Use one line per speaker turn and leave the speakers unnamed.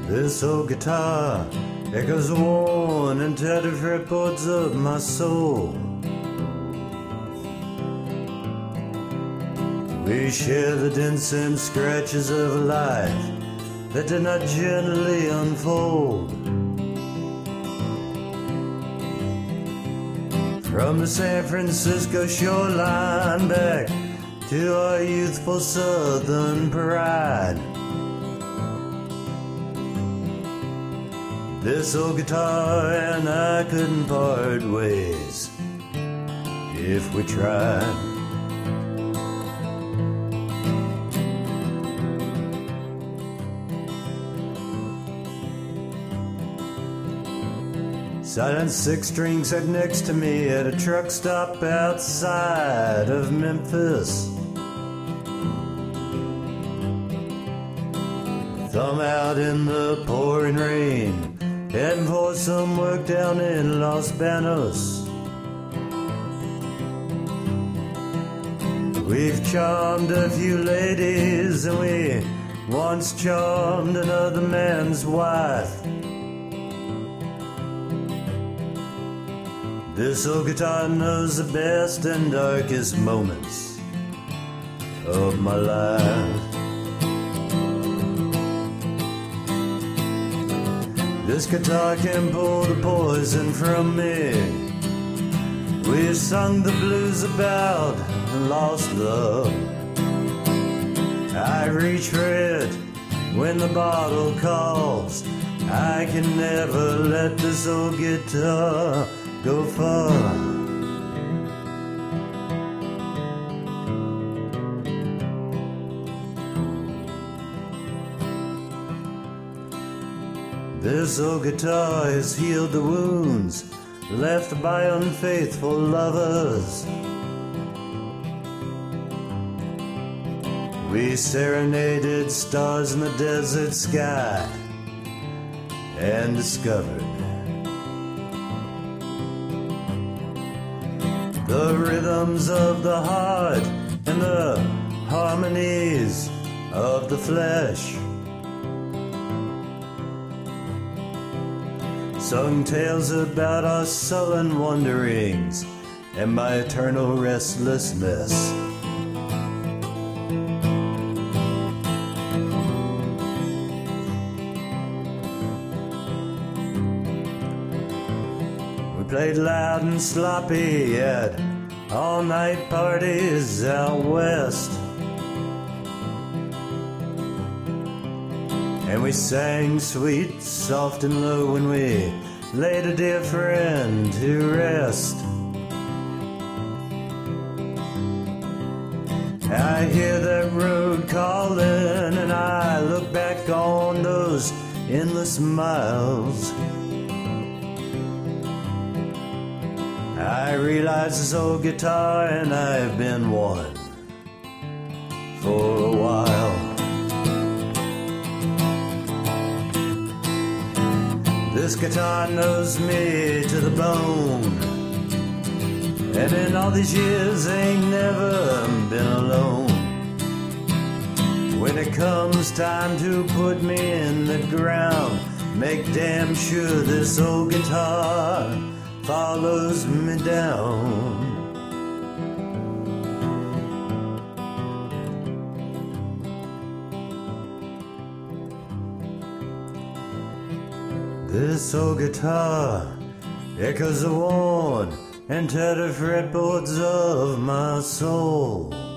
This old guitar echoes the worn and tattered fretboards of my soul. We share the dents and scratches of a life that did not gently unfold. From the San Francisco shoreline back to our youthful southern pride, this old guitar and I couldn't part ways if we tried. Silent six-string sat next to me at a truck stop outside of Memphis. Thumb out in the pouring rain, heading for some work down in Los Banos. We've charmed a few ladies and we once charmed another man's wife. This old guitar knows the best and darkest moments of my life. This guitar can pull the poison from me. We've sung the blues about lost love. I reach for it when the bottle calls. I can never let this old guitar go far. This old guitar has healed the wounds left by unfaithful lovers. We serenaded stars in the desert sky and discovered the rhythms of the heart and the harmonies of the flesh. Sung tales about our sullen wanderings and my eternal restlessness. We played loud and sloppy at all-night parties out west, and we sang sweet, soft and low when we laid a dear friend to rest. I hear that road calling and I look back on those endless miles. I realize this old guitar and I've been one for a while. This guitar knows me to the bone, and in all these years ain't never been alone. When it comes time to put me in the ground, make damn sure this old guitar follows me down. This old guitar echoes the worn and tattered fretboards of my soul.